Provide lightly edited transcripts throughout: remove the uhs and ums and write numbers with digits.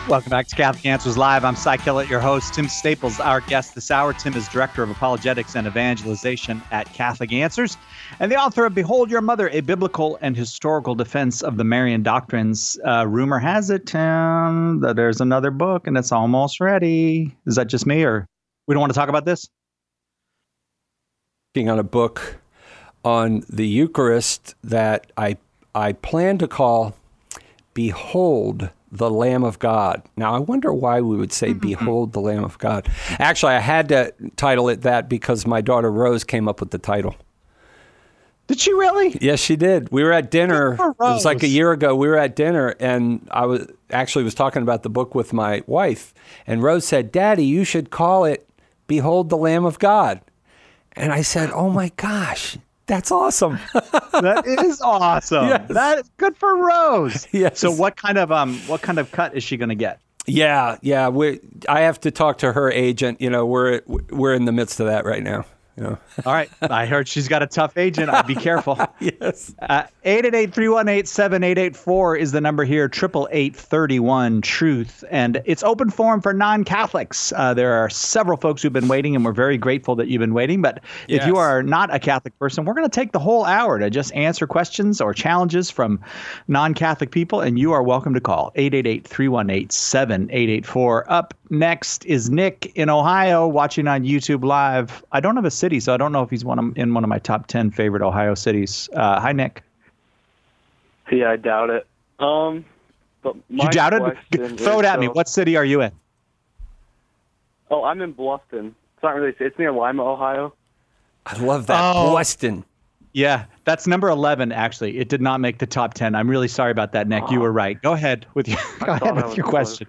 Welcome back to Catholic Answers Live. I'm Cy Kellett, your host. Tim Staples, our guest this hour. Tim is Director of Apologetics and Evangelization at Catholic Answers and the author of Behold Your Mother, A Biblical and Historical Defense of the Marian Doctrines. Rumor has it, Tim, that there's another book and it's almost ready. Is that just me, or we don't want to talk about this? Working on a book on the Eucharist that I plan to call Behold the Lamb of God. Now, I wonder why we would say, Behold the Lamb of God. Actually, I had to title it that because my daughter Rose came up with the title. Did she really? Yes, she did. We were at dinner. It was like a year ago. We were at dinner, and I was talking about the book with my wife, and Rose said, Daddy, you should call it Behold the Lamb of God. And I said, oh my gosh, that's awesome. That is awesome. Yes. That's good for Rose. Yes. So what kind of cut is she going to get? Yeah. I have to talk to her agent. You know, we're in the midst of that right now. You know. All right. I heard she's got a tough agent. I'd be careful. Yes. 888-318-7884 is the number here. 888-31-TRUTH. And it's open forum for non-Catholics. There are several folks who've been waiting, and we're very grateful that you've been waiting. But if you are not a Catholic person, we're going to take the whole hour to just answer questions or challenges from non-Catholic people. And you are welcome to call 888-318-7884. Up next is Nick in Ohio watching on YouTube Live. I don't have a city, so I don't know if he's in one of my top 10 favorite Ohio cities. Hi, Nick. Yeah, I doubt it. But You doubt it? Throw it at me. What city are you in? Oh, I'm in Bluffton. It's not really. It's near Lima, Ohio. I love that. Boston. Yeah, that's number 11, actually. It did not make the top 10. I'm really sorry about that, Nick. You were right. Go ahead with your question.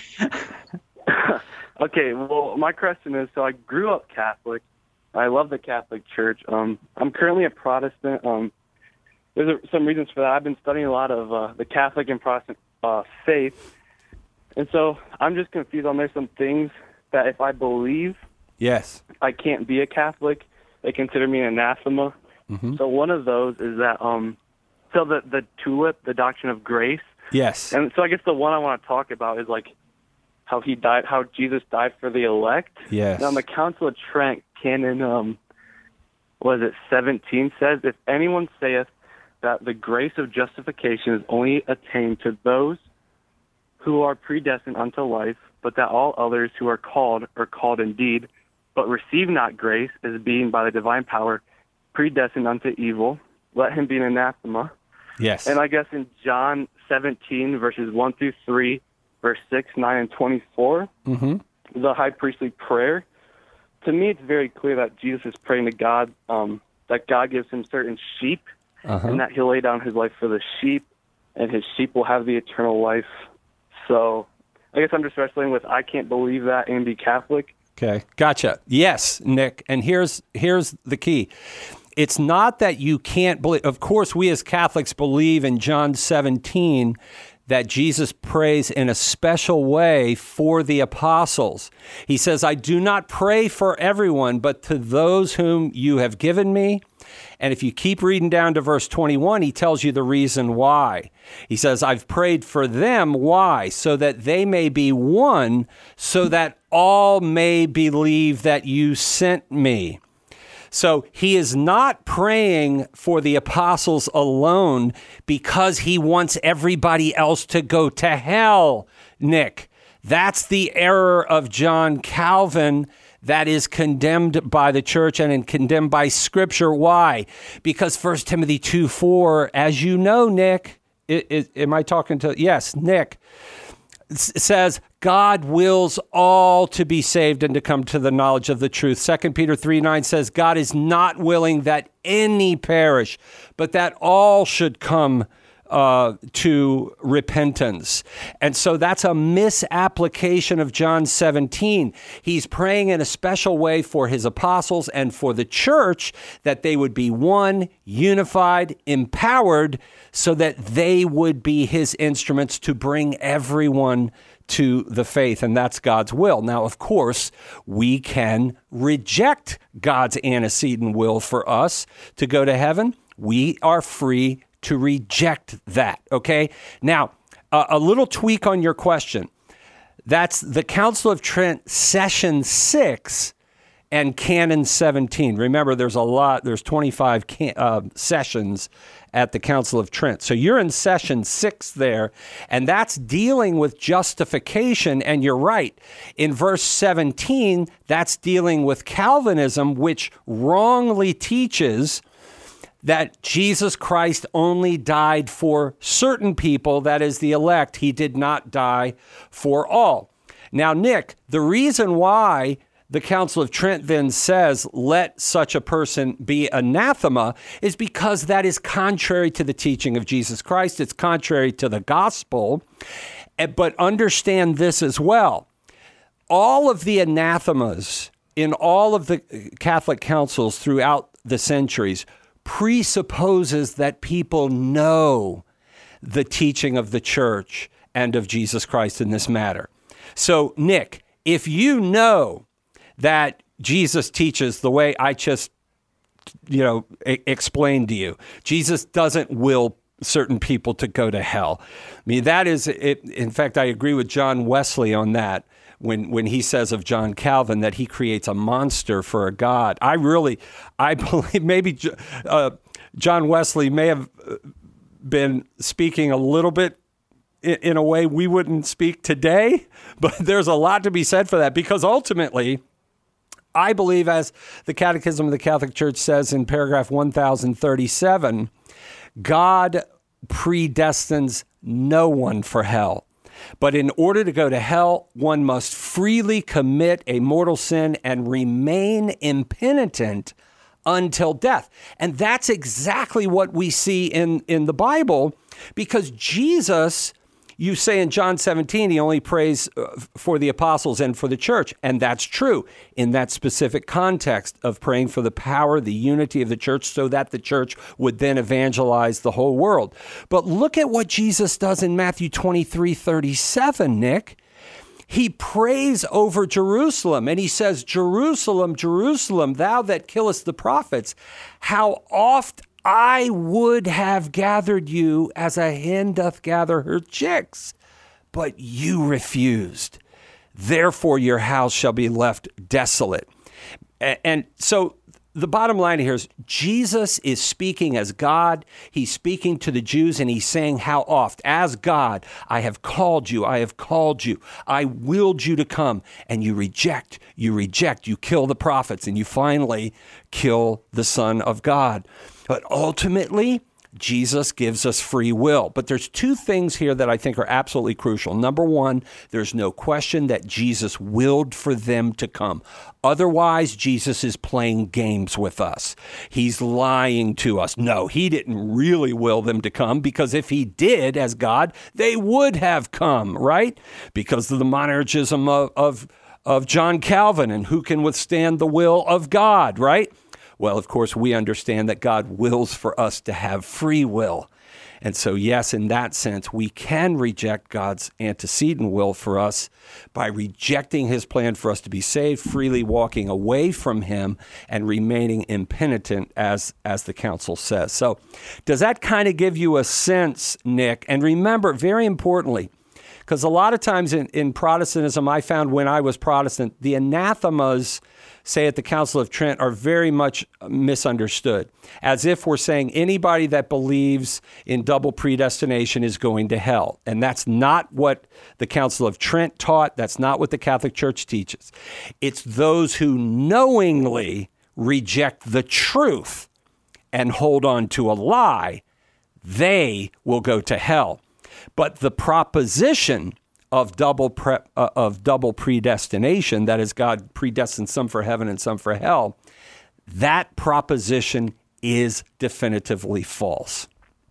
Okay, well, my question is, so I grew up Catholic. I love the Catholic Church. I'm currently a Protestant. There's some reasons for that. I've been studying a lot of the Catholic and Protestant faith. And so I'm just confused on there's some things that if I believe, yes, I can't be a Catholic. They consider me an anathema. Mm-hmm. So one of those is that, so the tulip, the doctrine of grace. Yes. And so I guess the one I want to talk about is like how Jesus died for the elect. Yes. Now, on the Council of Trent, Canon, 17 says, if anyone saith that the grace of justification is only attained to those who are predestined unto life, but that all others who are called indeed, but receive not grace, as being by the divine power predestined unto evil, let him be an anathema. Yes. And I guess in John 17, verses 1 through 3, verse 6, 9, and 24, the high priestly prayer, to me it's very clear that Jesus is praying to God, that God gives him certain sheep, and that he'll lay down his life for the sheep, and his sheep will have the eternal life. So I guess I'm just wrestling with I can't believe that and be Catholic. Okay, gotcha. Yes, Nick, and here's the key. It's not that you can't believe. Of course, we as Catholics believe in John 17 that Jesus prays in a special way for the apostles. He says, I do not pray for everyone, but to those whom you have given me. And if you keep reading down to verse 21, he tells you the reason why. He says, I've prayed for them. Why? So that they may be one, so that all may believe that you sent me. So he is not praying for the apostles alone because he wants everybody else to go to hell, Nick. That's the error of John Calvin that is condemned by the church and condemned by Scripture. Why? Because 1 Timothy 2:4, as you know, Nick, am I talking to? Yes, Nick. Says God wills all to be saved and to come to the knowledge of the truth. 2 Peter 3:9 says God is not willing that any perish, but that all should come to repentance. And so that's a misapplication of John 17. He's praying in a special way for his apostles and for the church that they would be one, unified, empowered, so that they would be his instruments to bring everyone to the faith, and that's God's will. Now, of course, we can reject God's antecedent will for us to go to heaven. We are free to reject that, okay? Now, a little tweak on your question. That's the Council of Trent, Session 6 and Canon 17. Remember, there's 25 sessions at the Council of Trent. So you're in Session 6 there, and that's dealing with justification, and you're right. In verse 17, that's dealing with Calvinism, which wrongly teaches that Jesus Christ only died for certain people, that is the elect. He did not die for all. Now, Nick, the reason why the Council of Trent then says, let such a person be anathema, is because that is contrary to the teaching of Jesus Christ. It's contrary to the gospel. But understand this as well. All of the anathemas in all of the Catholic councils throughout the centuries presupposes that people know the teaching of the church and of Jesus Christ in this matter. So, Nick, if you know that Jesus teaches the way I just, explained to you, Jesus doesn't will certain people to go to hell. I mean, that is it. In fact, I agree with John Wesley on that. When he says of John Calvin that he creates a monster for a God. I believe maybe John Wesley may have been speaking a little bit in a way we wouldn't speak today, but there's a lot to be said for that, because ultimately, I believe, as the Catechism of the Catholic Church says in paragraph 1037, God predestines no one for hell. But in order to go to hell, one must freely commit a mortal sin and remain impenitent until death. And that's exactly what we see in the Bible, because Jesus, you say in John 17, he only prays for the apostles and for the church. And that's true in that specific context of praying for the power, the unity of the church, so that the church would then evangelize the whole world. But look at what Jesus does in Matthew 23:37, Nick. He prays over Jerusalem, and he says, Jerusalem, Jerusalem, thou that killest the prophets, how oft I would have gathered you as a hen doth gather her chicks, but you refused. Therefore your house shall be left desolate. And so the bottom line here is Jesus is speaking as God. He's speaking to the Jews, and he's saying how oft, as God, I have called you, I have called you, I willed you to come, and you reject, you kill the prophets, and you finally kill the Son of God. But ultimately, Jesus gives us free will. But there's two things here that I think are absolutely crucial. Number one, there's no question that Jesus willed for them to come. Otherwise, Jesus is playing games with us. He's lying to us. No, he didn't really will them to come, because if he did as God, they would have come, right? Because of the monergism of John Calvin, and who can withstand the will of God, right? Well, of course, we understand that God wills for us to have free will. And so, yes, in that sense, we can reject God's antecedent will for us by rejecting his plan for us to be saved, freely walking away from him and remaining impenitent, as the council says. So does that kind of give you a sense, Nick? And remember, very importantly, because a lot of times in Protestantism, I found when I was Protestant, the anathemas, say at the Council of Trent, are very much misunderstood, as if we're saying anybody that believes in double predestination is going to hell. And that's not what the Council of Trent taught. That's not what the Catholic Church teaches. It's those who knowingly reject the truth and hold on to a lie, they will go to hell. But the proposition of double predestination, that is, God predestined some for heaven and some for hell, that proposition is definitively false.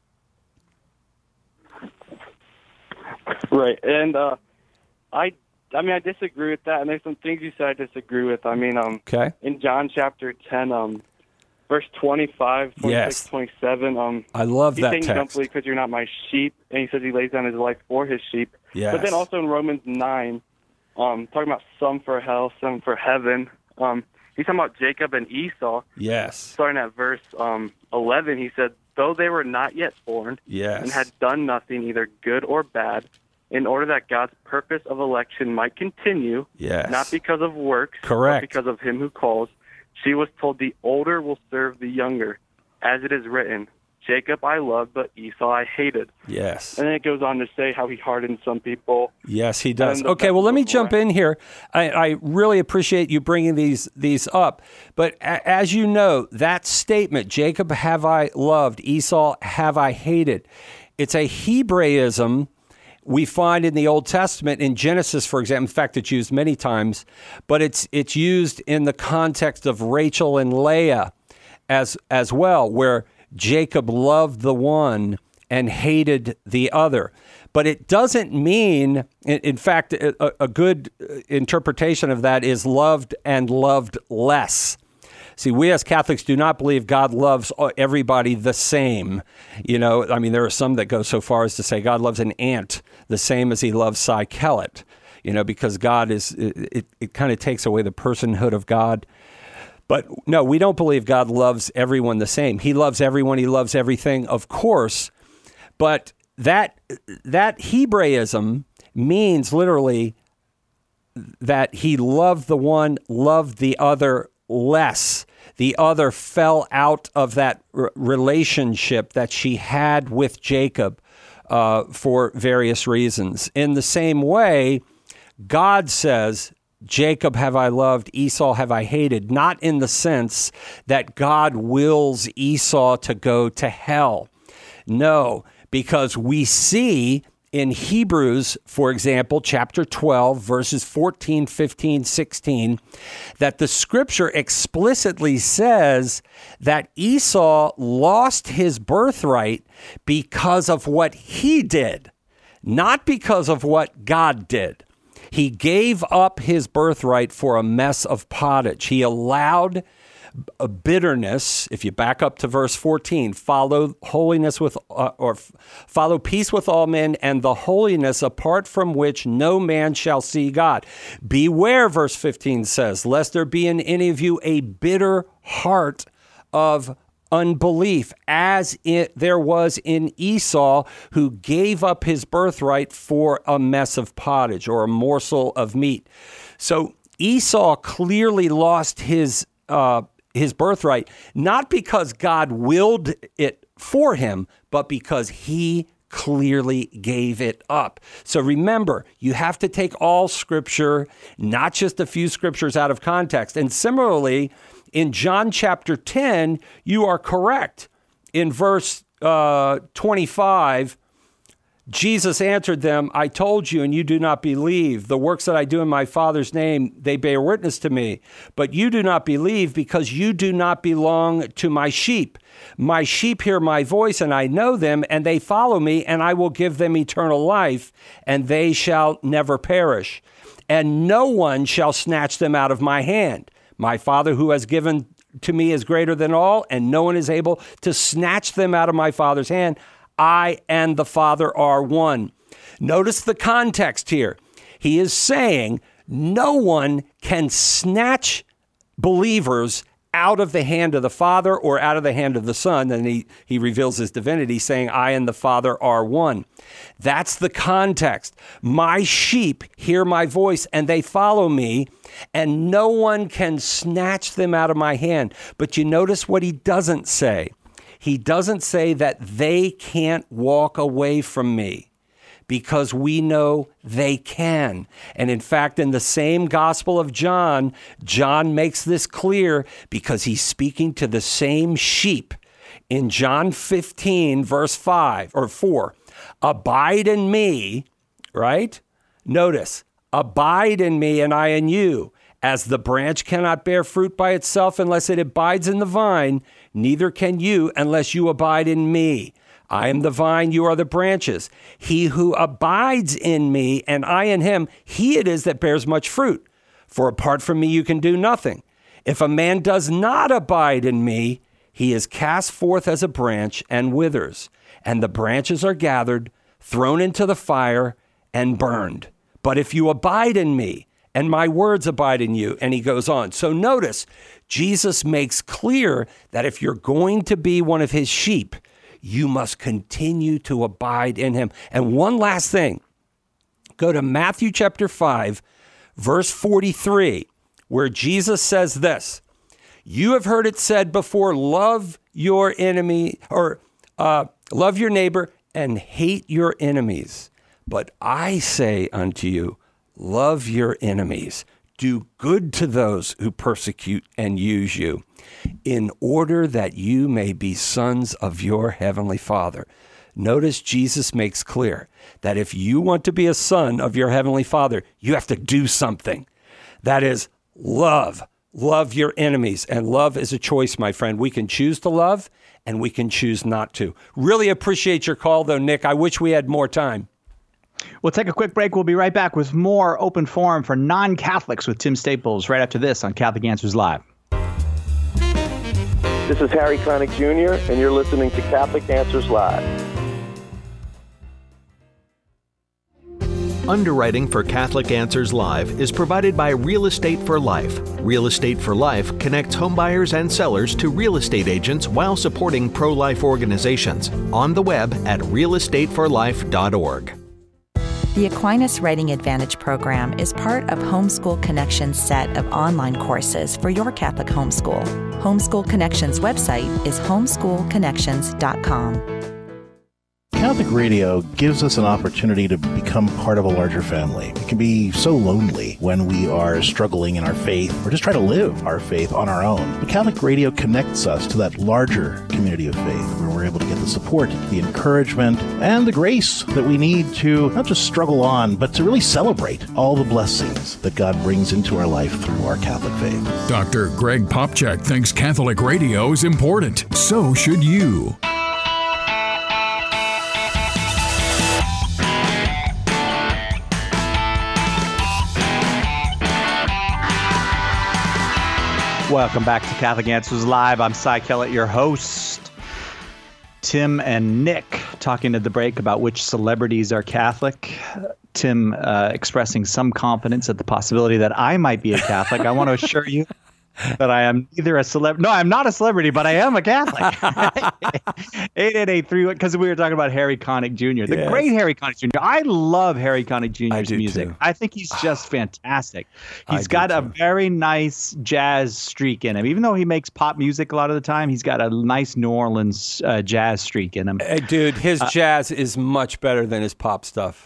Right, and I disagree with that, and there's some things you said I disagree with. Okay. In John chapter 10, verse 25, 26, yes. 27. I love that text. Don't believe because you're not my sheep, and he says he lays down his life for his sheep. Yes. But then also in Romans 9, talking about some for hell, some for heaven. He's talking about Jacob and Esau. Yes. Starting at verse 11, he said, though they were not yet born, yes, and had done nothing, either good or bad, in order that God's purpose of election might continue, Yes. not because of works, Correct. but because of him who calls. She was told the older will serve the younger, as it is written, Jacob I loved, but Esau I hated. Yes. And then it goes on to say how he hardened some people. Yes, he does. And the Okay, well, let me vegetables jump in here. I really appreciate you bringing these up. But as you know, that statement, Jacob have I loved, Esau have I hated, it's a Hebraism we find in the Old Testament, in Genesis, for example. In fact, it's used many times, but it's used in the context of Rachel and Leah as well, where Jacob loved the one and hated the other. But it doesn't mean, in fact, a good interpretation of that is loved and loved less. See, we as Catholics do not believe God loves everybody the same. You know, I mean, there are some that go so far as to say God loves an ant the same as he loves Cy Kellett, you know, because God it kind of takes away the personhood of God. But no, we don't believe God loves everyone the same. He loves everyone. He loves everything, of course. But that Hebraism means literally that he loved the one, loved the other less. The other fell out of that relationship that she had with Jacob for various reasons. In the same way, God says, Jacob have I loved, Esau have I hated, not in the sense that God wills Esau to go to hell. No, because we see in Hebrews, for example, chapter 12, verses 14, 15, 16, that the scripture explicitly says that Esau lost his birthright because of what he did, not because of what God did. He gave up his birthright for a mess of pottage. He allowed a bitterness. If you back up to verse 14, follow holiness with, or follow peace with all men, and the holiness apart from which no man shall see God. Beware, verse 15 says, lest there be in any of you a bitter heart of unbelief, as there was in Esau, who gave up his birthright for a mess of pottage or a morsel of meat. So Esau clearly lost his birthright, not because God willed it for him, but because he clearly gave it up. So remember, you have to take all scripture, not just a few scriptures out of context. And similarly, in John chapter 10, you are correct. In verse 25, Jesus answered them, I told you, and you do not believe. The works that I do in my Father's name, they bear witness to me. But you do not believe because you do not belong to my sheep. My sheep hear my voice, and I know them, and they follow me, and I will give them eternal life, and they shall never perish. And no one shall snatch them out of my hand. My Father who has given to me is greater than all, and no one is able to snatch them out of my Father's hand. I and the Father are one. Notice the context here. He is saying no one can snatch believers out of the hand of the Father or out of the hand of the Son. And he reveals his divinity, saying, I and the Father are one. That's the context. My sheep hear my voice and they follow me, and no one can snatch them out of my hand. But you notice what he doesn't say. He doesn't say that they can't walk away from me, because we know they can. And in fact, in the same Gospel of John, John makes this clear because he's speaking to the same sheep. In John 15, verse 5 or 4, abide in me, right? Notice, abide in me and I in you. As the branch cannot bear fruit by itself unless it abides in the vine, neither can you unless you abide in me. I am the vine, you are the branches. He who abides in me and I in him, he it is that bears much fruit. For apart from me you can do nothing. If a man does not abide in me, he is cast forth as a branch and withers, and the branches are gathered, thrown into the fire, and burned. But if you abide in me, and my words abide in you. And he goes on. So notice, Jesus makes clear that if you're going to be one of his sheep, you must continue to abide in him. And one last thing, Go to Matthew chapter 5, verse 43, where Jesus says this: "You have heard it said before, love your enemy, or love your neighbor and hate your enemies. But I say unto you, love your enemies. Do good to those who persecute and use you, in order that you may be sons of your heavenly Father." Notice Jesus makes clear that if you want to be a son of your heavenly Father, you have to do something. That is love. Love your enemies. And love is a choice, my friend. We can choose to love and we can choose not to. Really appreciate your call, though, Nick. I wish we had more time. We'll take a quick break. We'll be right back with more Open Forum for non-Catholics with Tim Staples right after this on Catholic Answers Live. This is Harry Connick Jr., and you're listening to Catholic Answers Live. Underwriting for Catholic Answers Live is provided by Real Estate for Life. Real Estate for Life connects homebuyers and sellers to real estate agents while supporting pro-life organizations. On the web at realestateforlife.org. The Aquinas Writing Advantage program is part of Homeschool Connections' set of online courses for your Catholic homeschool. Homeschool Connections' website is homeschoolconnections.com. Catholic radio gives us an opportunity to become part of a larger family. It can be so lonely when we are struggling in our faith or just try to live our faith on our own. But Catholic radio connects us to that larger community of faith where we're able to get the support, the encouragement, and the grace that we need to not just struggle on, but to really celebrate all the blessings that God brings into our life through our Catholic faith. Dr. Greg Popcak thinks Catholic radio is important. So should you. Welcome back to Catholic Answers Live. I'm Cy Kellett, your host. Tim and Nick talking at the break about which celebrities are Catholic. Tim expressing some confidence at the possibility that I might be a Catholic. I want to assure you that I am neither a celebrity. No, I'm not a celebrity, but I am a Catholic. 888-31, because we were talking about Harry Connick Jr., the great Harry Connick Jr. I love Harry Connick Jr.'s music. Too. I think he's just fantastic. He's got a very nice jazz streak in him. Even though he makes pop music a lot of the time, he's got a nice New Orleans jazz streak in him. Dude, his jazz is much better than his pop stuff.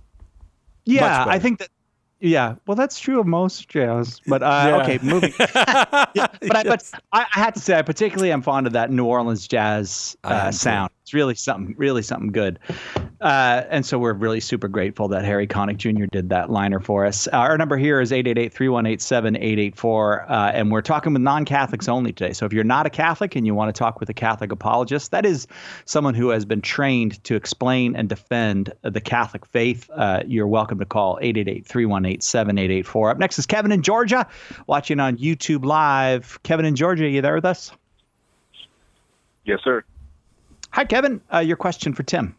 Yeah, I think that. Yeah, well, that's true of most jazz, but okay, moving. But I had to say, I particularly am fond of that New Orleans jazz sound. It's really something good. And so we're really super grateful that Harry Connick Jr. did that liner for us. Our number here is 888-318-7884, and we're talking with non-Catholics only today. So if you're not a Catholic and you want to talk with a Catholic apologist, that is someone who has been trained to explain and defend the Catholic faith, you're welcome to call 888-318-7884. Up next is Kevin in Georgia, watching on YouTube Live. Kevin in Georgia, are you there with us? Yes, sir. Hi, Kevin. Your question for Tim.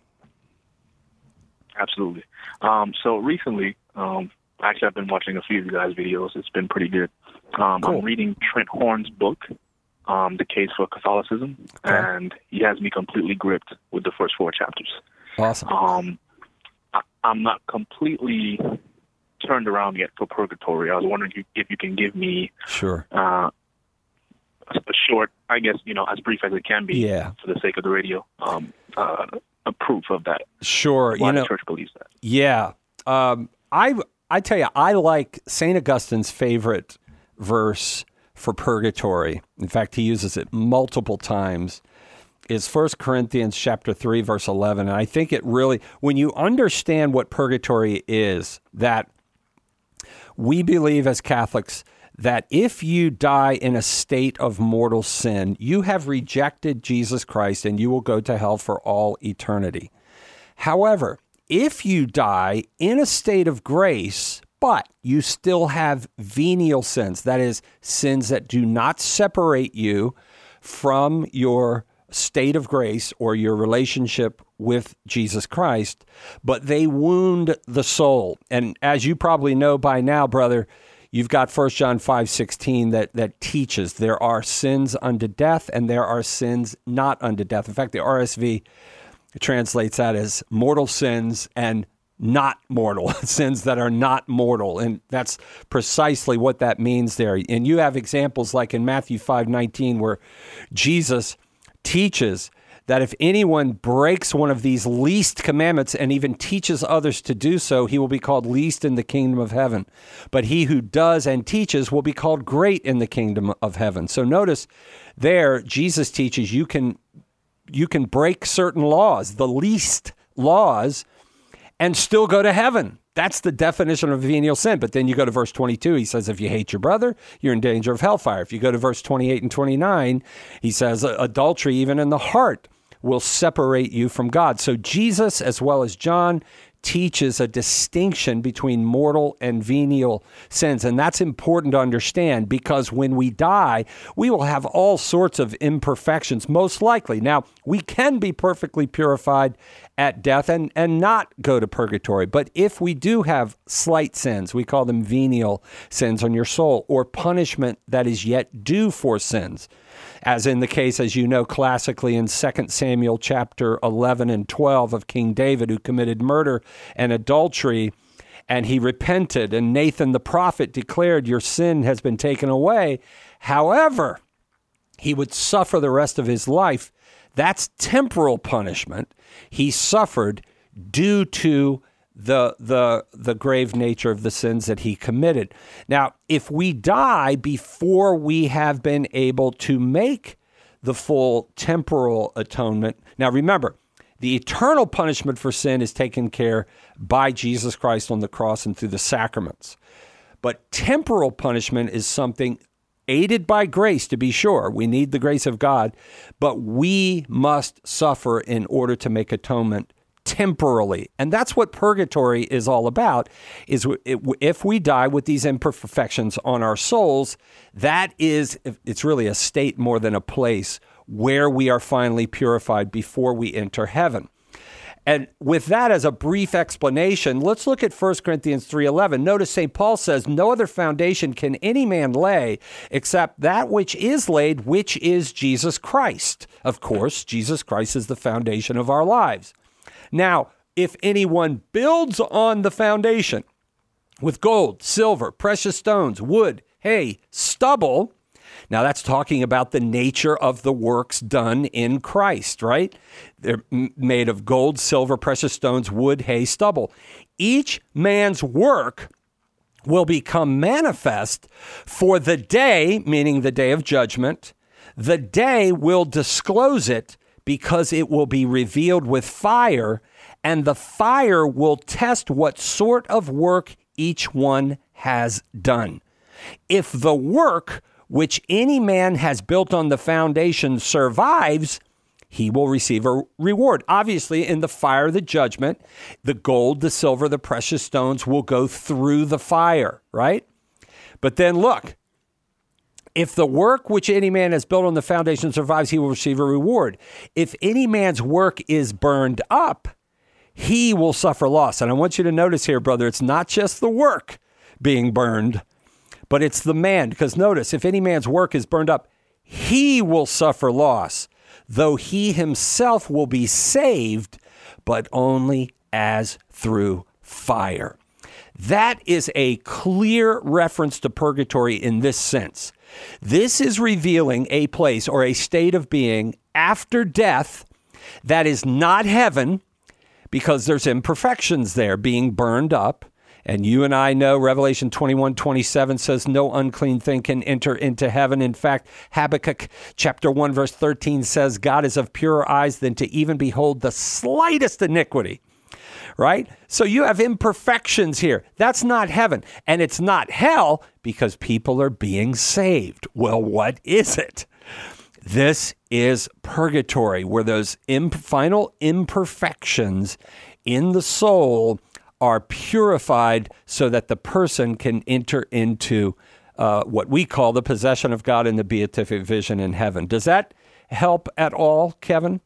Absolutely. So recently, actually, I've been watching a few of you guys' videos. It's been pretty good. Cool. I'm reading Trent Horn's book, The Case for Catholicism, and he has me completely gripped with the first 4 chapters. Awesome. I'm not completely turned around yet for purgatory. I was wondering if you can give me a short, I guess, as brief as it can be for the sake of the radio, a proof of that. Sure. Why the church believes that. Yeah. I tell you, I like St. Augustine's favorite verse for purgatory. In fact, he uses it multiple times. Is 1 Corinthians chapter 3, verse 11. And I think it really, when you understand what purgatory is, that we believe as Catholics that if you die in a state of mortal sin, you have rejected Jesus Christ and you will go to hell for all eternity. However, if you die in a state of grace, but you still have venial sins, that is, sins that do not separate you from your state of grace or your relationship with Jesus Christ, but they wound the soul. And as you probably know by now, brother, you've got 1 John 5:16 that teaches there are sins unto death and there are sins not unto death. In fact, the RSV translates that as mortal sins and not mortal, sins that are not mortal. And that's precisely what that means there. And you have examples like in Matthew 5:19 where Jesus teaches that if anyone breaks one of these least commandments and even teaches others to do so, he will be called least in the kingdom of heaven. But he who does and teaches will be called great in the kingdom of heaven. So notice there, Jesus teaches you can break certain laws, the least laws, and still go to heaven. That's the definition of venial sin. But then you go to verse 22, he says, if you hate your brother, you're in danger of hellfire. If you go to verse 28 and 29, he says, adultery, even in the heart, will separate you from God. So Jesus, as well as John, teaches a distinction between mortal and venial sins. And that's important to understand because when we die, we will have all sorts of imperfections, most likely. Now, we can be perfectly purified at death and not go to purgatory. But if we do have slight sins, we call them venial sins on your soul, or punishment that is yet due for sins, as in the case, as you know, classically in 2 Samuel chapter 11 and 12 of King David, who committed murder and adultery, and he repented, and Nathan the prophet declared, your sin has been taken away. However, he would suffer the rest of his life. That's temporal punishment he suffered due to the grave nature of the sins that he committed. Now, if we die before we have been able to make the full temporal atonement, now remember, the eternal punishment for sin is taken care by Jesus Christ on the cross and through the sacraments. But temporal punishment is something aided by grace, to be sure. We need the grace of God, but we must suffer in order to make atonement temporally. And that's what purgatory is all about, is if we die with these imperfections on our souls, it's really a state more than a place where we are finally purified before we enter heaven. And with that as a brief explanation, let's look at 1 Corinthians 3:11. Notice St. Paul says, no other foundation can any man lay except that which is laid, which is Jesus Christ. Of course, Jesus Christ is the foundation of our lives. Now, if anyone builds on the foundation with gold, silver, precious stones, wood, hay, stubble, now that's talking about the nature of the works done in Christ, right? They're made of gold, silver, precious stones, wood, hay, stubble. Each man's work will become manifest, for the day, meaning the day of judgment, the day will disclose it, because it will be revealed with fire, and the fire will test what sort of work each one has done. If the work which any man has built on the foundation survives, he will receive a reward. Obviously, in the fire of the judgment, the gold, the silver, the precious stones will go through the fire, right? But then look, if the work which any man has built on the foundation survives, he will receive a reward. If any man's work is burned up, he will suffer loss. And I want you to notice here, brother, it's not just the work being burned, but it's the man. Because notice, if any man's work is burned up, he will suffer loss, though he himself will be saved, but only as through fire. That is a clear reference to purgatory in this sense. This is revealing a place or a state of being after death that is not heaven, because there's imperfections there being burned up. And you and I know Revelation 21:27 says no unclean thing can enter into heaven. In fact, Habakkuk chapter 1 verse 13 says God is of purer eyes than to even behold the slightest iniquity. Right? So you have imperfections here. That's not heaven. And it's not hell because people are being saved. Well, what is it? This is purgatory, where those final imperfections in the soul are purified so that the person can enter into what we call the possession of God in the beatific vision in heaven. Does that help at all, Kevin?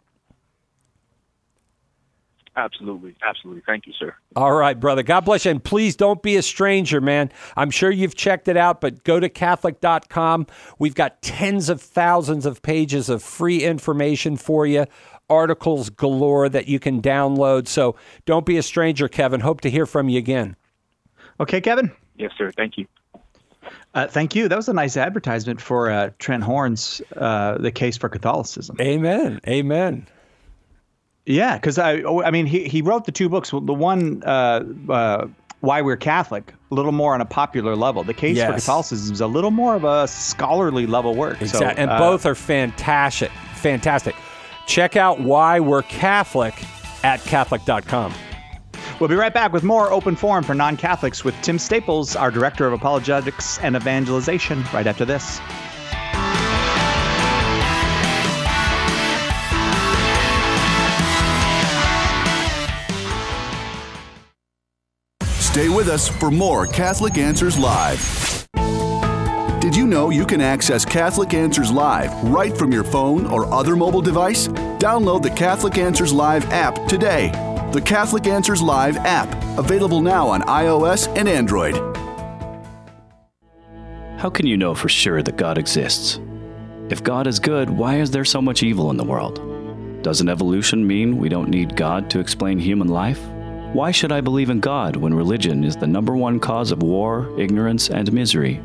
Absolutely. Absolutely. Thank you, sir. All right, brother. God bless you. And please don't be a stranger, man. I'm sure you've checked it out, but go to Catholic.com. We've got tens of thousands of pages of free information for you articles galore that you can download. So don't be a stranger, Kevin. Hope to hear from you again. Okay, Kevin? Yes, sir. Thank you. Thank you. That was a nice advertisement for Trent Horn's The Case for Catholicism. Amen. Amen. Yeah, because I mean, he wrote the two books. The one, Why We're Catholic, a little more on a popular level. The Case for Catholicism is a little more of a scholarly level work. Exactly. So, and both are fantastic. Fantastic. Check out Why We're Catholic at Catholic.com. We'll be right back with more Open Forum for Non-Catholics with Tim Staples, our Director of Apologetics and Evangelization, right after this. Stay with us for more Catholic Answers Live. Did you know you can access Catholic Answers Live right from your phone or other mobile device? Download the Catholic Answers Live app today. The Catholic Answers Live app, available now on iOS and Android. How can you know for sure that God exists? If God is good, why is there so much evil in the world? Doesn't evolution mean we don't need God to explain human life? Why should I believe in God when religion is the number one cause of war, ignorance, and misery?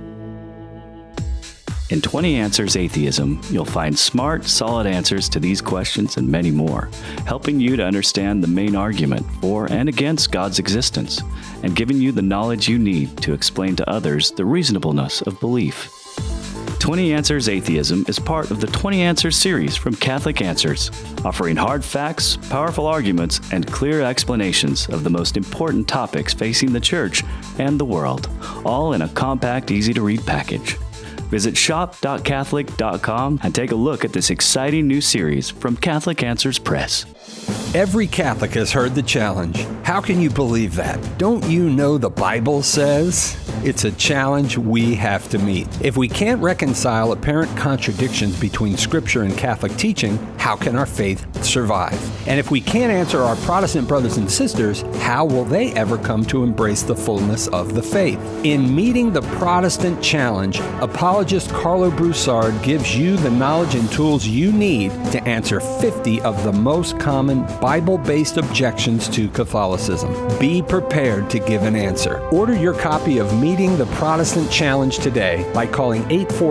In 20 Answers Atheism, you'll find smart, solid answers to these questions and many more, helping you to understand the main argument for and against God's existence, and giving you the knowledge you need to explain to others the reasonableness of belief. 20 Answers Atheism is part of the 20 Answers series from Catholic Answers, offering hard facts, powerful arguments, and clear explanations of the most important topics facing the Church and the world, all in a compact, easy-to-read package. Visit shop.catholic.com and take a look at this exciting new series from Catholic Answers Press. Every Catholic has heard the challenge. How can you believe that? Don't you know the Bible says? It's a challenge we have to meet. If we can't reconcile apparent contradictions between Scripture and Catholic teaching, how can our faith survive? And if we can't answer our Protestant brothers and sisters, how will they ever come to embrace the fullness of the faith? In meeting the Protestant challenge, apologist Carlo Broussard gives you the knowledge and tools you need to answer 50 of the most common Bible-based objections to Catholicism. Be prepared to give an answer. Order your copy of Meeting the Protestant Challenge today by calling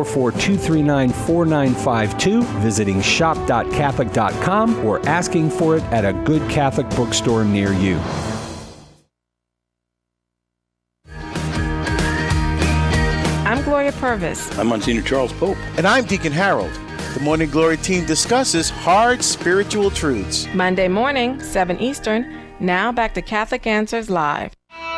844-239-4952, visiting shop.catholic.com, or asking for it at a good Catholic bookstore near you. I'm Gloria Purvis. I'm Monsignor Charles Pope. And I'm Deacon Harold. The Morning Glory team discusses hard spiritual truths. Monday morning, 7 Eastern. Now back to Catholic Answers Live.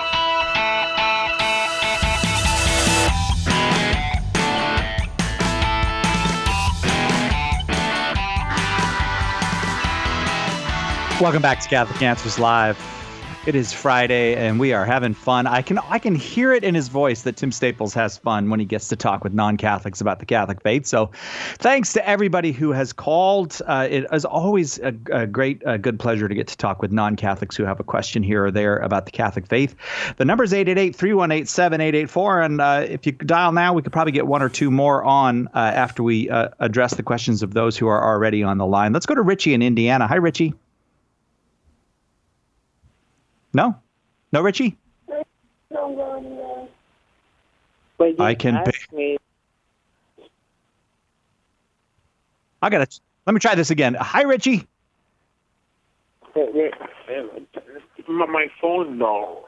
Welcome back to Catholic Answers Live. It is Friday, and we are having fun. I can hear it in his voice that Tim Staples has fun when he gets to talk with non-Catholics about the Catholic faith. So thanks to everybody who has called. It is always a good pleasure to get to talk with non-Catholics who have a question here or there about the Catholic faith. The number is 888-318-7884, and if you dial now, we could probably get one or two more on after we address the questions of those who are already on the line. Let's go to Richie in Indiana. Hi, Richie. No, Richie. I can pick. I gotta. Let me try this again. Hi, Richie. My phone, no.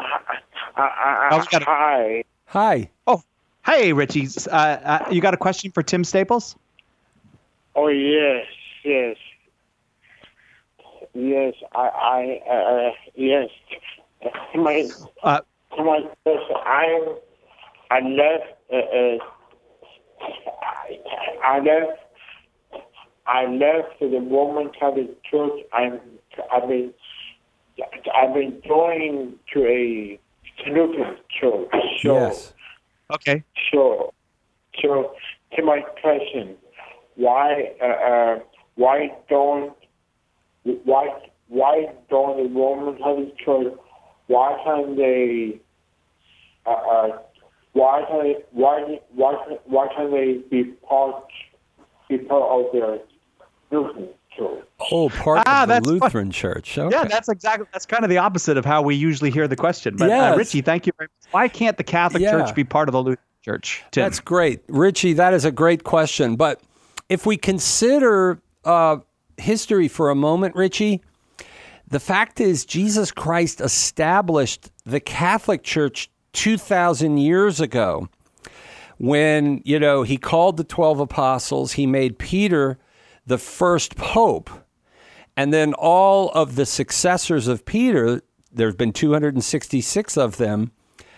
Hi. Hi. Oh, hey, Richie. You got a question for Tim Staples? Oh yes. Yes, yes. I left the Roman Catholic Church. I've been joining to a Lutheran church. So, yes. Okay. So, to my question, why don't the Roman Catholic Church, why can't they be part of the Lutheran Church. Oh, part of the Lutheran Church. Okay. Yeah, that's kind of the opposite of how we usually hear the question. But Yes. Richie, thank you very much. Why can't the Catholic Church be part of the Lutheran Church? Tim? That's great. Richie, that is a great question. But if we consider history for a moment, Richie, the fact is Jesus Christ established the Catholic Church 2,000 years ago when, he called the 12 apostles. He made Peter the first pope. And then all of the successors of Peter, there have been 266 of them,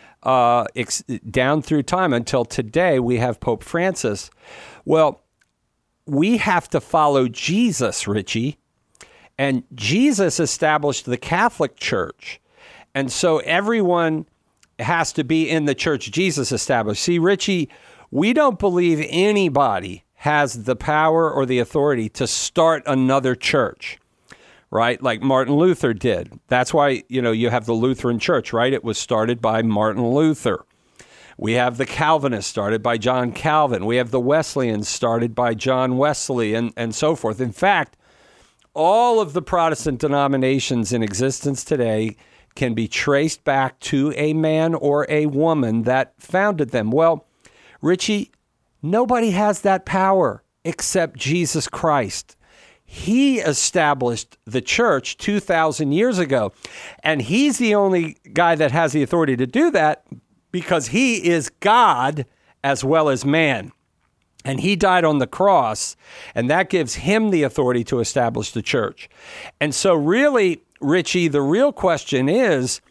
down through time until today we have Pope Francis. Well, we have to follow Jesus, Richie. And Jesus established the Catholic Church. And so everyone has to be in the church Jesus established. See, Richie, we don't believe anybody has the power or the authority to start another church, right? Like Martin Luther did. That's why, you have the Lutheran Church, right? It was started by Martin Luther. We have the Calvinists started by John Calvin. We have the Wesleyans started by John Wesley and so forth. In fact, all of the Protestant denominations in existence today can be traced back to a man or a woman that founded them. Well, Richie, nobody has that power except Jesus Christ. He established the church 2,000 years ago, and he's the only guy that has the authority to do that because he is God as well as man. And he died on the cross, and that gives him the authority to establish the church. And so really, Richie, the real question is,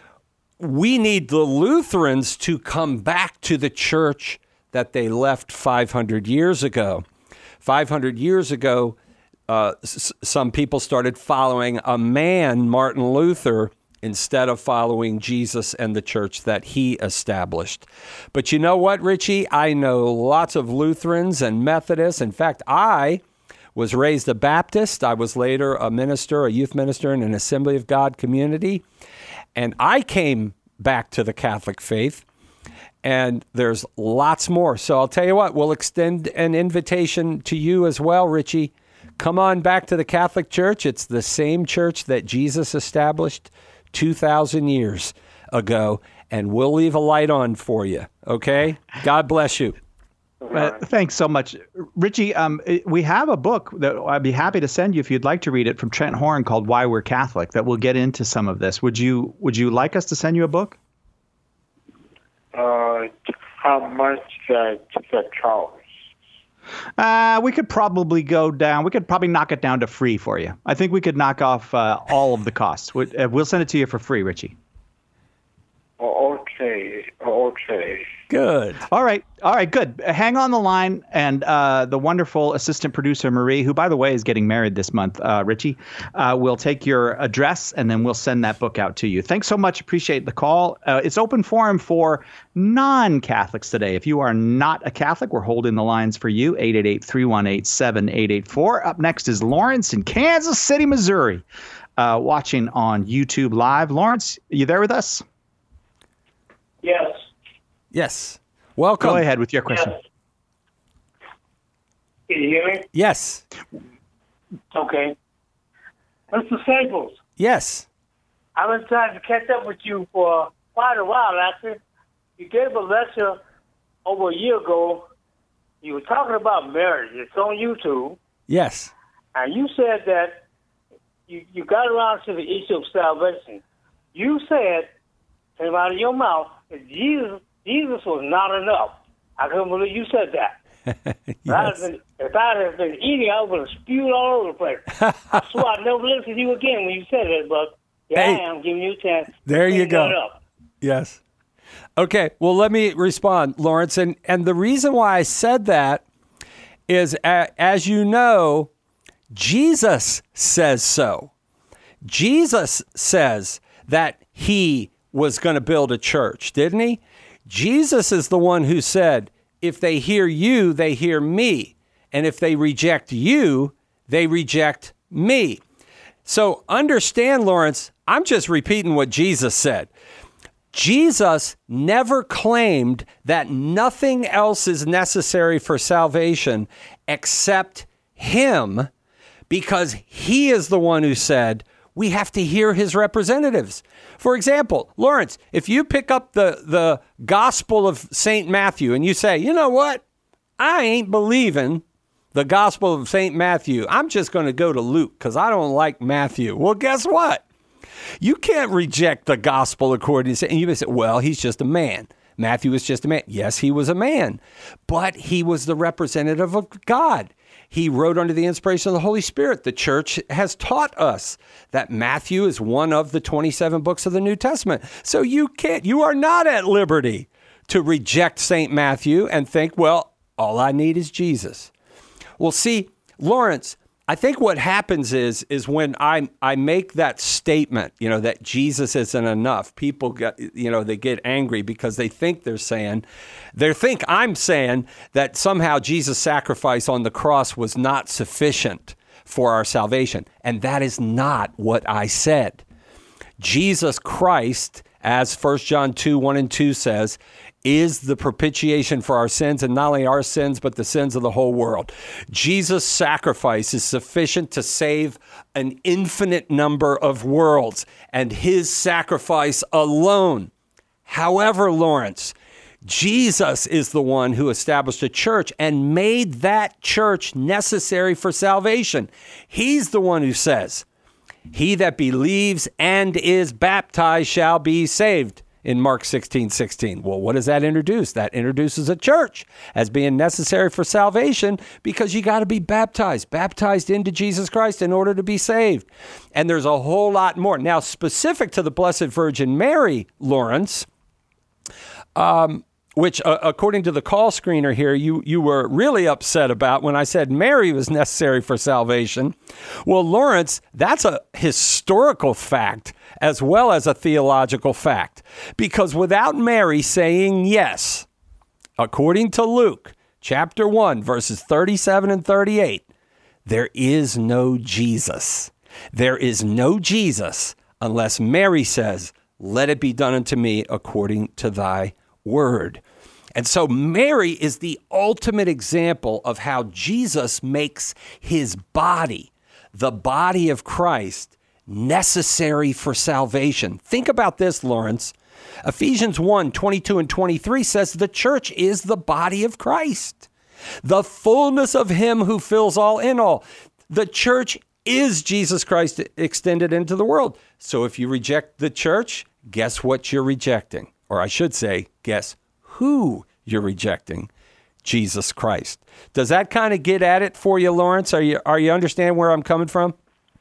we need the Lutherans to come back to the church that they left 500 years ago. 500 years ago, some people started following a man, Martin Luther, instead of following Jesus and the church that he established. But you know what, Richie? I know lots of Lutherans and Methodists. In fact, I was raised a Baptist. I was later a minister, a youth minister in an Assembly of God community. And I came back to the Catholic faith. And there's lots more. So I'll tell you what, we'll extend an invitation to you as well, Richie. Come on back to the Catholic Church. It's the same church that Jesus established 2,000 years ago, and we'll leave a light on for you, okay? God bless you. Thanks so much. Richie, we have a book that I'd be happy to send you if you'd like to read it from Trent Horn called Why We're Catholic that will get into some of this. Would you like us to send you a book? How much does that cost? We could probably knock it down to free for you. I think we could knock off all of the costs. We'll send it to you for free, Richie. Okay. Good. All right, good. Hang on the line, and the wonderful assistant producer, Marie, who, by the way, is getting married this month, Richie, will take your address, and then we'll send that book out to you. Thanks so much. Appreciate the call. It's open forum for non-Catholics today. If you are not a Catholic, we're holding the lines for you, 888-318-7884. Up next is Lawrence in Kansas City, Missouri, watching on YouTube Live. Lawrence, you there with us? Yes. Welcome. Go ahead with your question. Yes. Can you hear me? Yes. Okay. Mr. Staples. Yes. I've been trying to catch up with you for quite a while, actually. You gave a lecture over a year ago. You were talking about marriage. It's on YouTube. Yes. And you said that you got around to the issue of salvation. You said, came out of your mouth, that Jesus was not enough. I couldn't believe you said that. Yes. If I had been eating, I would have spewed all over the place. I swore I'd never listen to you again when you said it, but I am giving you a chance. There you go. Yes. Okay, well, let me respond, Lawrence. And the reason why I said that is, as you know, Jesus says so. Jesus says that he was going to build a church, didn't he? Jesus is the one who said, if they hear you, they hear me. And if they reject you, they reject me. So understand, Lawrence, I'm just repeating what Jesus said. Jesus never claimed that nothing else is necessary for salvation except him, because he is the one who said we have to hear his representatives. For example, Lawrence, if you pick up the Gospel of St. Matthew and you say, you know what, I ain't believing the Gospel of St. Matthew. I'm just going to go to Luke because I don't like Matthew. Well, guess what? You can't reject the Gospel according to, and you may say, well, he's just a man. Matthew was just a man. Yes, he was a man, but he was the representative of God. He wrote under the inspiration of the Holy Spirit. The church has taught us that Matthew is one of the 27 books of the New Testament. So you are not at liberty to reject St. Matthew and think, well, all I need is Jesus. Well, see, Lawrence, I think what happens is when I make that statement, that Jesus isn't enough, people get, they get angry because they think I'm saying that somehow Jesus' sacrifice on the cross was not sufficient for our salvation. And that is not what I said. Jesus Christ, as 1 John 2:1-2 says, is the propitiation for our sins, and not only our sins, but the sins of the whole world. Jesus' sacrifice is sufficient to save an infinite number of worlds, and his sacrifice alone. However, Lawrence, Jesus is the one who established a church and made that church necessary for salvation. He's the one who says, he that believes and is baptized shall be saved. In Mark 16:16. Well, what does that introduce? That introduces a church as being necessary for salvation because you got to be baptized into Jesus Christ in order to be saved. And there's a whole lot more. Now, specific to the Blessed Virgin Mary, Lawrence, which according to the call screener here, you were really upset about when I said Mary was necessary for salvation. Well, Lawrence, that's a historical fact as well as a theological fact. Because without Mary saying yes, according to Luke chapter 1, verses 37 and 38, there is no Jesus. There is no Jesus unless Mary says, let it be done unto me according to thy word. And so Mary is the ultimate example of how Jesus makes his body, the body of Christ, necessary for salvation. Think about this, Lawrence. Ephesians 1:22-23 says the church is the body of Christ, the fullness of him who fills all in all. The church is Jesus Christ extended into the world. So if you reject the church, guess what you're rejecting? Or I should say, guess who you're rejecting? Jesus Christ. Does that kind of get at it for you, Lawrence? Are you understand where I'm coming from?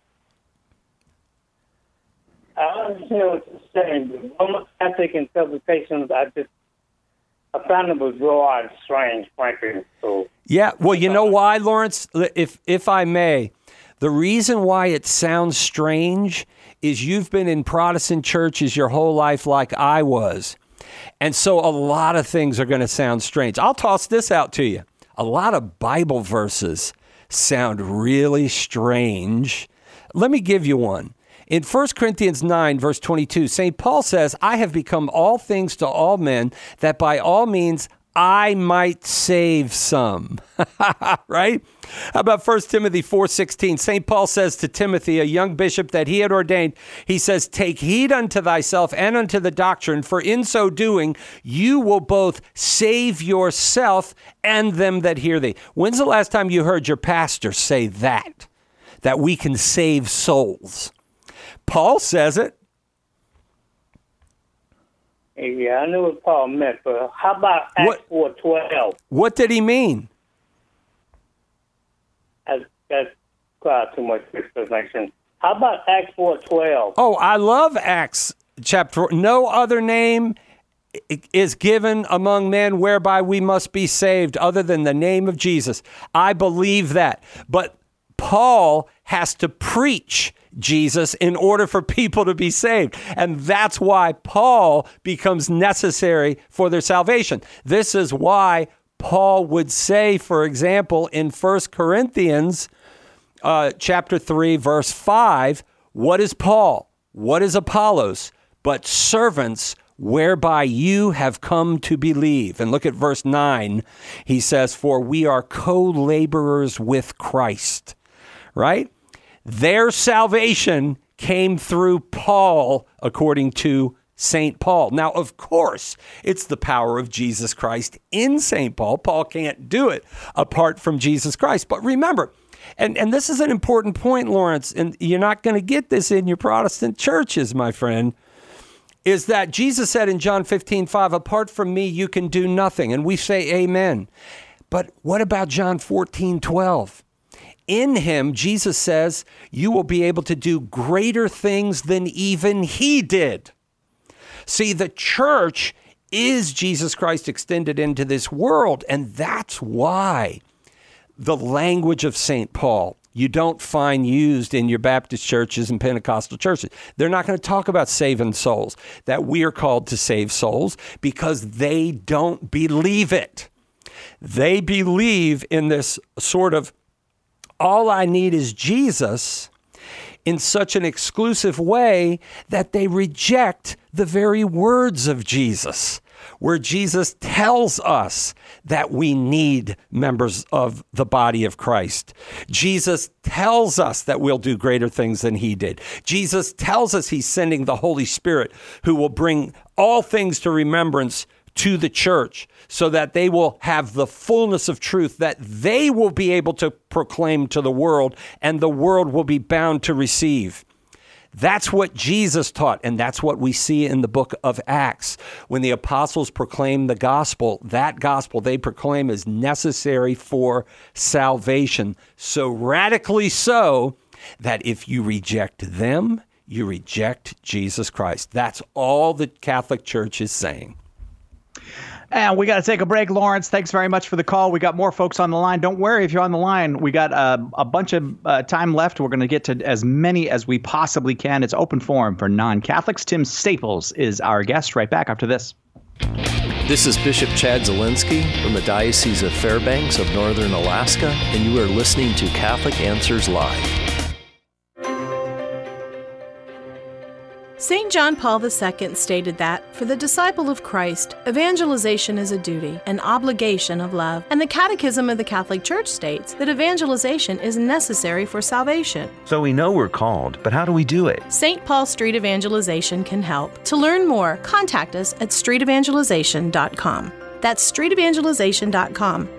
I understand what you're saying. The Roman Catholic interpretations, I found it bizarre and strange, frankly. So yeah, well, you know why, Lawrence? If I may, the reason why it sounds strange is you've been in Protestant churches your whole life like I was. And so a lot of things are going to sound strange. I'll toss this out to you. A lot of Bible verses sound really strange. Let me give you one. In 1 Corinthians 9, verse 22, St. Paul says, I have become all things to all men, that by all means I might save some. Right? How about 1 Timothy 4:16? St. Paul says to Timothy, a young bishop that he had ordained, he says, take heed unto thyself and unto the doctrine, for in so doing, you will both save yourself and them that hear thee. When's the last time you heard your pastor say that we can save souls? Paul says it. Yeah, I knew what Paul meant, but how about Acts 4:12? What did he mean? That's quite too much explanation. How about Acts 4:12? Oh, I love Acts chapter 4. No other name is given among men whereby we must be saved other than the name of Jesus. I believe that. But Paul has to preach Jesus in order for people to be saved. And that's why Paul becomes necessary for their salvation. This is why Paul would say, for example, in 1 Corinthians chapter 3, verse 5, what is Paul? What is Apollos? But servants whereby you have come to believe. And look at verse 9. He says, for we are co-laborers with Christ. Right? Their salvation came through Paul, according to St. Paul. Now, of course, it's the power of Jesus Christ in St. Paul. Paul can't do it apart from Jesus Christ. But remember, and this is an important point, Lawrence, and you're not going to get this in your Protestant churches, my friend, is that Jesus said in John 15:5, apart from me, you can do nothing. And we say amen. But what about John 14:12? In him, Jesus says, you will be able to do greater things than even he did. See, the church is Jesus Christ extended into this world, and that's why the language of St. Paul you don't find used in your Baptist churches and Pentecostal churches. They're not going to talk about saving souls, that we are called to save souls, because they don't believe it. They believe in this sort of all I need is Jesus in such an exclusive way that they reject the very words of Jesus, where Jesus tells us that we need members of the body of Christ. Jesus tells us that we'll do greater things than he did. Jesus tells us he's sending the Holy Spirit who will bring all things to remembrance to the church so that they will have the fullness of truth that they will be able to proclaim to the world, and the world will be bound to receive. That's what Jesus taught, and that's what we see in the book of Acts. When the apostles proclaim the gospel, that gospel they proclaim is necessary for salvation. So radically so that if you reject them, you reject Jesus Christ. That's all the Catholic Church is saying. And we got to take a break, Lawrence. Thanks very much for the call. We got more folks on the line. Don't worry if you're on the line. We got a bunch of time left. We're going to get to as many as we possibly can. It's open forum for non-Catholics. Tim Staples is our guest. Right back after this. This is Bishop Chad Zielinski from the Diocese of Fairbanks of Northern Alaska, and you are listening to Catholic Answers Live. St. John Paul II stated that, for the disciple of Christ, evangelization is a duty, an obligation of love, and the Catechism of the Catholic Church states that evangelization is necessary for salvation. So we know we're called, but how do we do it? St. Paul Street Evangelization can help. To learn more, contact us at streetevangelization.com. That's streetevangelization.com.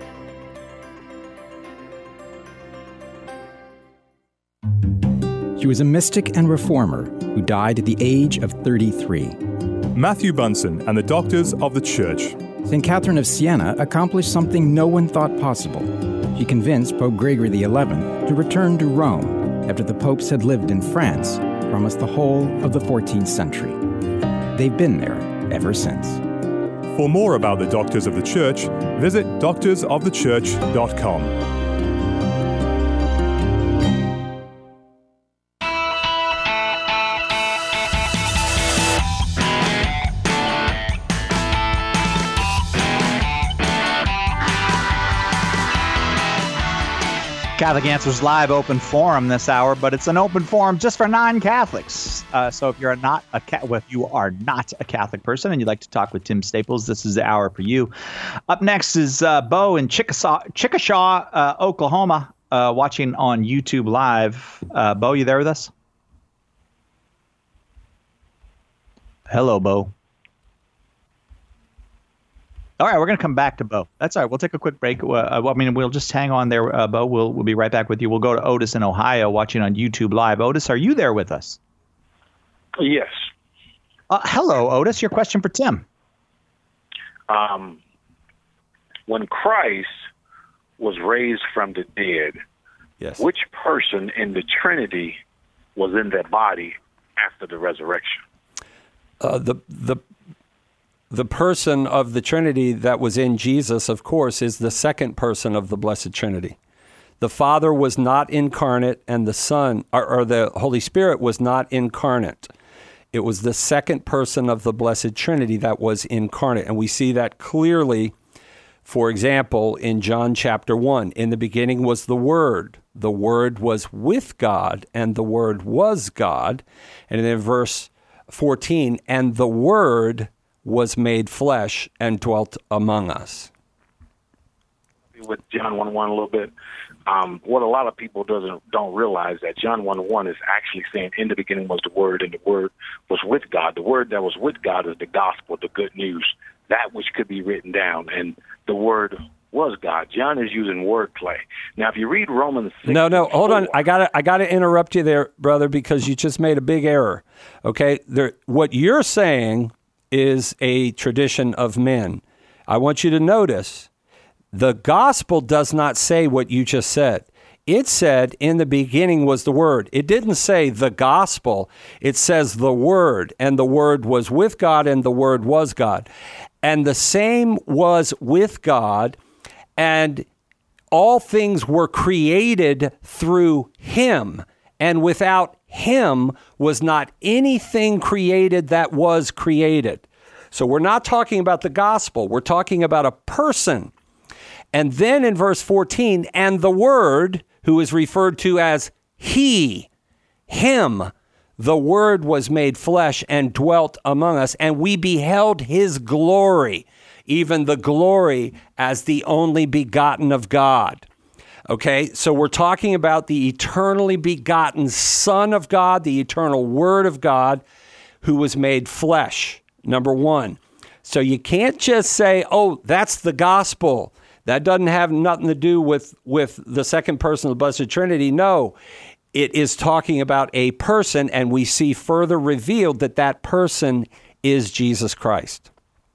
She was a mystic and reformer who died at the age of 33. Matthew Bunson and the Doctors of the Church. St. Catherine of Siena accomplished something no one thought possible. She convinced Pope Gregory XI to return to Rome after the popes had lived in France for almost the whole of the 14th century. They've been there ever since. For more about the Doctors of the Church, visit doctorsofthechurch.com. Catholic Answers Live open forum this hour, but it's an open forum just for non-Catholics. So if you are not a Catholic person and you'd like to talk with Tim Staples, this is the hour for you. Up next is Bo in Chickasha, Oklahoma, watching on YouTube Live. Bo, you there with us? Hello, Bo. All right, we're going to come back to Bo. That's all right. We'll take a quick break. We'll just hang on there, Bo. We'll be right back with you. We'll go to Otis in Ohio, watching on YouTube Live. Otis, are you there with us? Yes. Hello, Otis. Your question for Tim. When Christ was raised from the dead, yes, which person in the Trinity was in that body after the resurrection? The person of the Trinity that was in Jesus, of course, is the second person of the Blessed Trinity. The Father was not incarnate, and the Son, or the Holy Spirit, was not incarnate. It was the second person of the Blessed Trinity that was incarnate. And we see that clearly, for example, in John chapter 1. In the beginning was the Word. The Word was with God, and the Word was God. And then verse 14, and the Word was made flesh and dwelt among us. with John 1:1 a little bit. What a lot of people don't realize that John 1:1 is actually saying, in the beginning was the Word, and the Word was with God. The Word that was with God is the gospel, the good news, that which could be written down, and the Word was God. John is using wordplay. Now, if you read Romans 6, hold on. I gotta interrupt you there, brother, because you just made a big error. Okay, what you're saying is a tradition of men. I want you to notice the gospel does not say what you just said. It said, in the beginning was the Word. It didn't say the gospel. It says the Word, and the Word was with God, and the Word was God. And the same was with God, and all things were created through Him, and without Him was not anything created that was created. So we're not talking about the gospel. We're talking about a person. And then in verse 14, and the Word, who is referred to as He, Him, the Word was made flesh and dwelt among us, and we beheld His glory, even the glory as the only begotten of God. Okay, so we're talking about the eternally begotten Son of God, the eternal Word of God, who was made flesh, number one. So you can't just say, oh, that's the gospel. That doesn't have nothing to do with the second person of the Blessed Trinity. No, it is talking about a person, and we see further revealed that that person is Jesus Christ.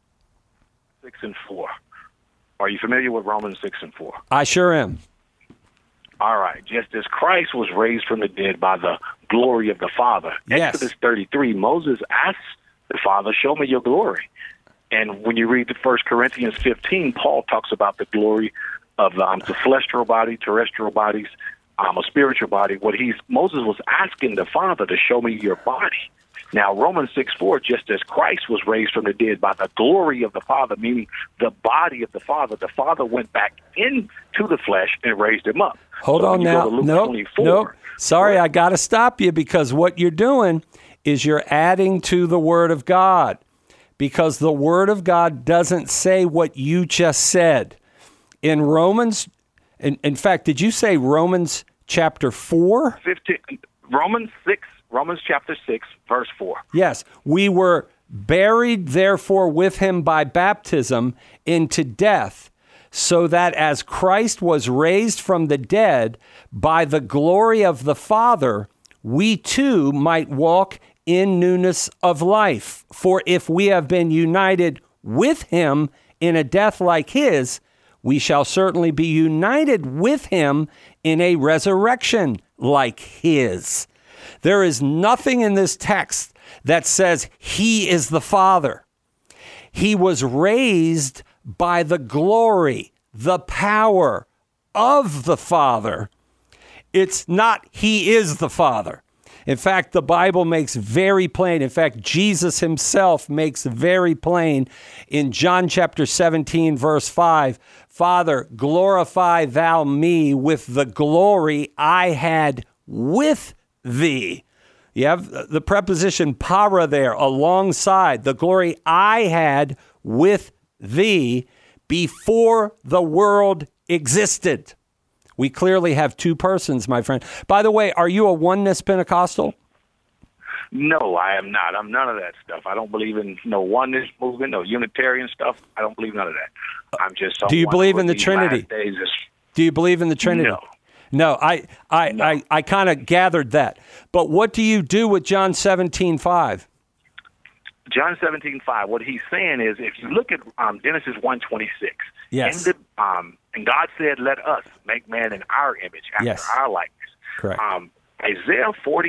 6 and 4. Are you familiar with Romans 6 and 4? I sure am. All right. Just as Christ was raised from the dead by the glory of the Father. Yes. Exodus 33, Moses asked the Father, show me your glory. And when you read the 1 Corinthians 15, Paul talks about the glory of the celestial body, terrestrial bodies, a spiritual body. Moses was asking the Father to show me your body. Now, Romans 6:4, just as Christ was raised from the dead by the glory of the Father, meaning the body of the Father went back into the flesh and raised him up. Hold on now. No. Sorry, I got to stop you, because what you're doing is you're adding to the Word of God, because the Word of God doesn't say what you just said. In Romans, in fact, did you say Romans chapter 4? 15, Romans chapter 6, verse 4. Yes. We were buried, therefore, with him by baptism into death, so that as Christ was raised from the dead by the glory of the Father, we too might walk in newness of life. For if we have been united with him in a death like his, we shall certainly be united with him in a resurrection like his. There is nothing in this text that says he is the Father. He was raised by the glory, the power of the Father. It's not he is the Father. In fact, the Bible makes very plain. In fact, Jesus himself makes very plain in John chapter 17, verse 5, Father, glorify thou me with the glory I had with thee. You have the preposition para there alongside, the glory I had with thee before the world existed. We clearly have two persons, my friend. By the way, are you a oneness Pentecostal? No, I am not. I'm none of that stuff. I don't believe in no oneness movement, no Unitarian stuff. I don't believe none of that. I'm just. Do you believe in the Trinity? Do you believe in the Trinity? No, I kind of gathered that. But what do you do with John 17:5? John 17:5. What he's saying is, if you look at Genesis 1:26, yes, and God said, "Let us make man in our image, after our likeness." Correct. Isaiah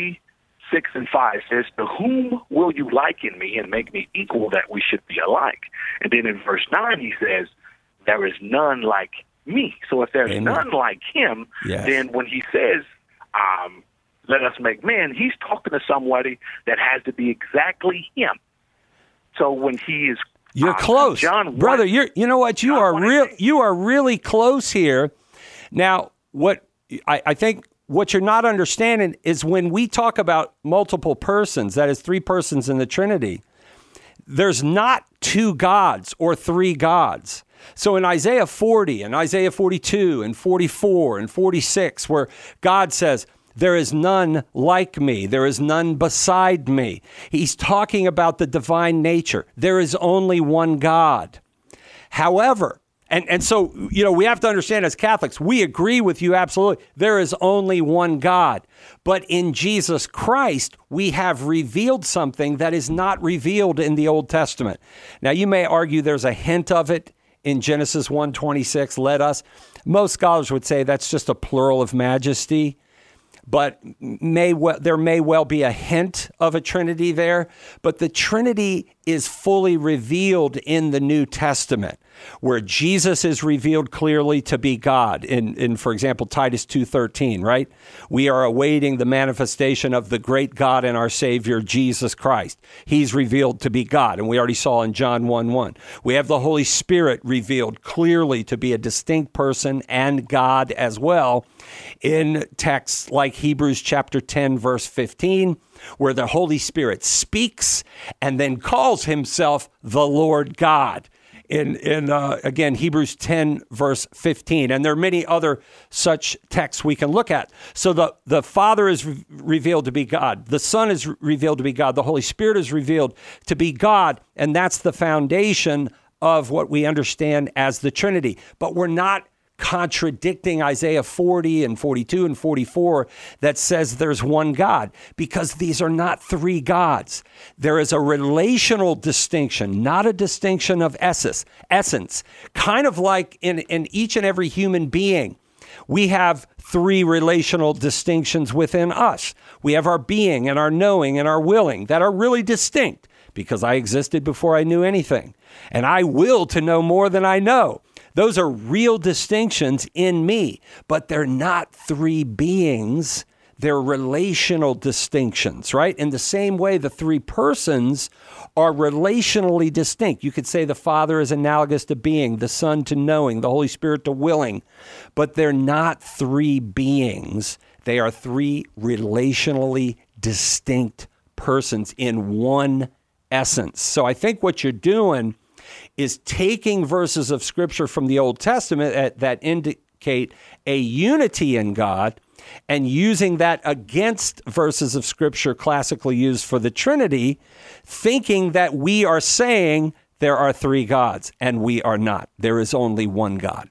46:5 says, "To whom will you liken me and make me equal, that we should be alike?" And then in verse 9 he says, "There is none like me." So if there's none like him, then when he says, "Let us make man," he's talking to somebody that has to be exactly him. So when he is, you're close, John, brother. You know what? You are really close here. Now, what I think what you're not understanding is when we talk about multiple persons, that is three persons in the Trinity, there's not two gods or three gods. So in Isaiah 40 and Isaiah 42 and 44 and 46, where God says, there is none like me. There is none beside me. He's talking about the divine nature. There is only one God. However, and so, we have to understand as Catholics, we agree with you absolutely. There is only one God. But in Jesus Christ, we have revealed something that is not revealed in the Old Testament. Now, you may argue there's a hint of it in Genesis 1:26, let us. Most scholars would say that's just a plural of majesty. But there may well be a hint of a Trinity there. But the Trinity is fully revealed in the New Testament, where Jesus is revealed clearly to be God. In for example, Titus 2:13, right? We are awaiting the manifestation of the great God and our Savior, Jesus Christ. He's revealed to be God, and we already saw in John 1:1. We have the Holy Spirit revealed clearly to be a distinct person and God as well in texts like Hebrews chapter 10, verse 15, where the Holy Spirit speaks and then calls himself the Lord God. Again, Hebrews 10, verse 15. And there are many other such texts we can look at. So the Father is revealed to be God. The Son is revealed to be God. The Holy Spirit is revealed to be God. And that's the foundation of what we understand as the Trinity. But we're not contradicting Isaiah 40 and 42 and 44 that says there's one God, because these are not three gods. There is a relational distinction, not a distinction of essence. Kind of like in each and every human being, we have three relational distinctions within us. We have our being and our knowing and our willing that are really distinct, because I existed before I knew anything, and I will to know more than I know. Those are real distinctions in me, but they're not three beings. They're relational distinctions, right? In the same way, the three persons are relationally distinct. You could say the Father is analogous to being, the Son to knowing, the Holy Spirit to willing, but they're not three beings. They are three relationally distinct persons in one essence. So I think what you're doing is taking verses of Scripture from the Old Testament that indicate a unity in God and using that against verses of Scripture classically used for the Trinity, thinking that we are saying there are three gods, and we are not. There is only one God.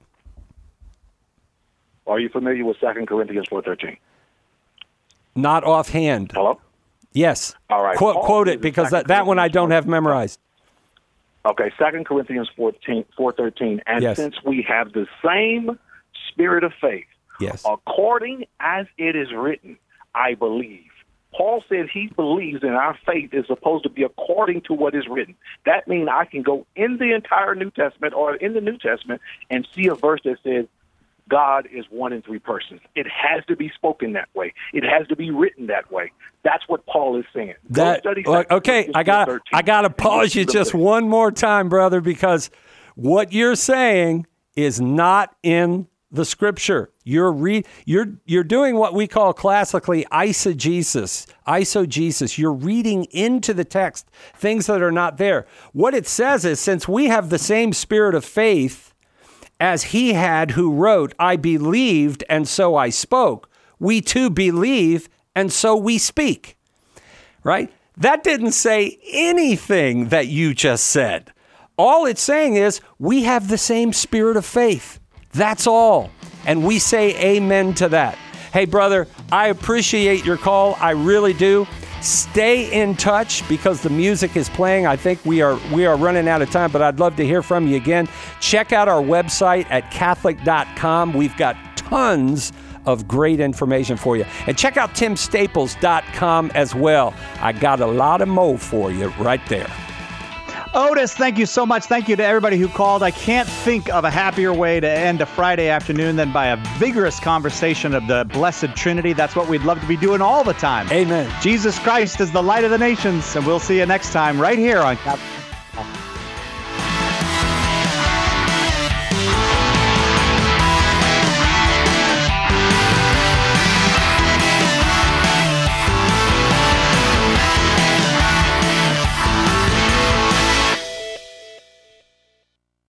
Are you familiar with 2 Corinthians 4:13? Not offhand. Hello? Yes. All right. Quote it, because that one I don't have memorized. Okay, 2 Corinthians 4:13. And yes. Since we have the same spirit of faith, yes, according as it is written, I believe. Paul said he believes, and our faith is supposed to be according to what is written. That means I can go in the entire New Testament or in the New Testament and see a verse that says God is one in three persons. It has to be spoken that way. It has to be written that way. That's what Paul is saying. Okay, I gotta pause you just one more time, brother, because what you're saying is not in the Scripture. You're doing what we call classically eisegesis. You're reading into the text things that are not there. What it says is, since we have the same spirit of faith as he had who wrote, I believed, and so I spoke, we too believe, and so we speak. Right? That didn't say anything that you just said. All it's saying is we have the same spirit of faith. That's all. And we say amen to that. Hey, brother, I appreciate your call. I really do. Stay in touch because the music is playing. I think we are running out of time, but I'd love to hear from you again. Check out our website at Catholic.com. We've got tons of great information for you. And check out TimStaples.com as well. I got a lot of mo for you right there. Otis, thank you so much. Thank you to everybody who called. I can't think of a happier way to end a Friday afternoon than by a vigorous conversation of the Blessed Trinity. That's what we'd love to be doing all the time. Amen. Jesus Christ is the light of the nations, and we'll see you next time right here on Catholic.